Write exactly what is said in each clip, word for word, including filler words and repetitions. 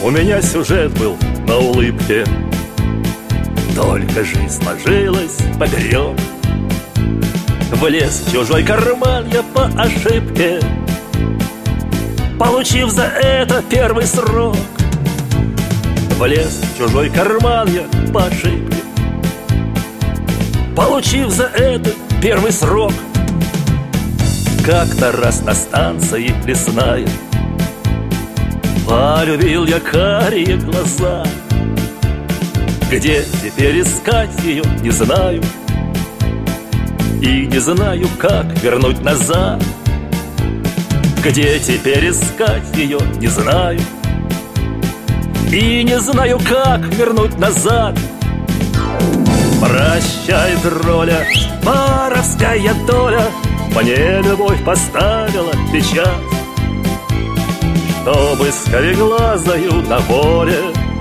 у меня сюжет был на улыбке. Только жизнь сложилась поперек. Влез в чужой карман я по ошибке, получив за это первый срок. Влез в чужой карман я по ошибке, получив за это первый срок. Как-то раз на станции лесная полюбил я карие глаза. Где теперь искать ее, не знаю. И не знаю, как вернуть назад. Где теперь искать ее, не знаю. И не знаю, как вернуть назад. Прощай, дроля, воровская доля, мне любовь поставила печать, чтобы с кореглазою на воле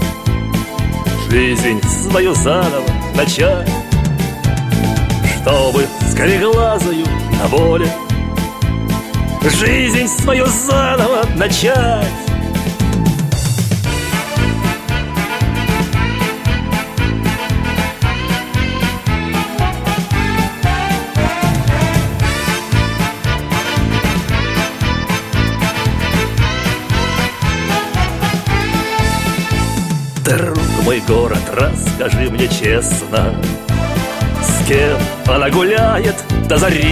жизнь свою заново начать. Чтобы с кореглазою на воле жизнь свою заново начать. Друг мой, город, расскажи мне честно, с кем она гуляет до зари?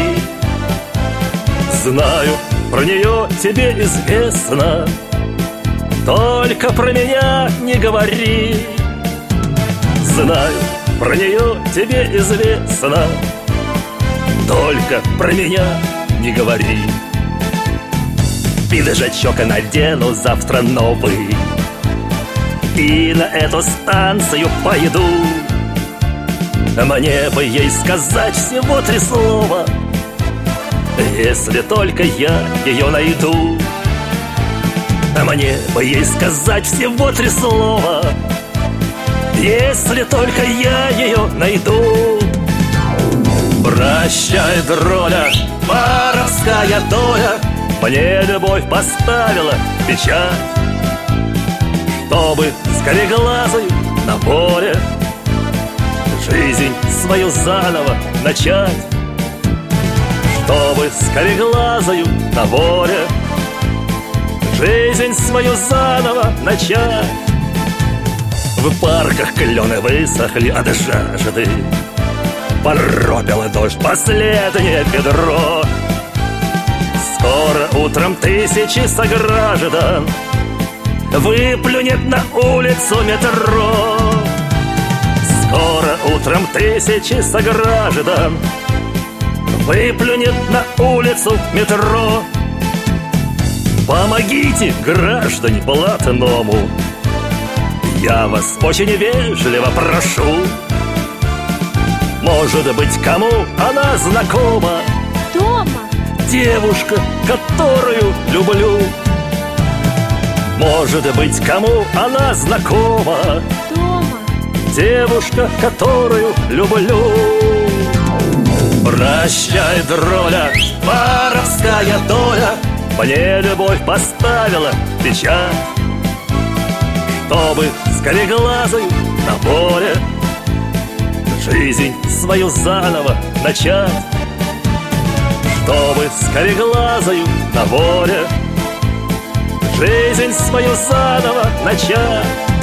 Знаю, про нее тебе известно, только про меня не говори. Знаю, про нее тебе известно, только про меня не говори. Пиджачок надену завтра новый и на эту станцию пойду. Мне бы ей сказать всего три слова, если только я ее найду. Мне бы ей сказать всего три слова, если только я ее найду. Прощай, дроля, воровская доля, мне любовь поставила печать, чтобы с кореглазою на воле жизнь свою заново начать. Чтобы с кореглазою на воле жизнь свою заново начать. В парках клены высохли от жажды, поробило дождь последнее ведро. Скоро утром тысячи сограждан выплюнет на улицу метро. Скоро утром тысячи сограждан выплюнет на улицу метро. Помогите, граждане, блатному, я вас очень вежливо прошу. Может быть, кому она знакома? Дома девушка, которую люблю. Может быть, кому она знакома? Дома девушка, которую люблю. Прощай, дроля, воровская доля, мне любовь поставила печать, чтобы с кореглазою на воле жизнь свою заново начать. Чтобы с кореглазою на воле жизнь свою заново начать.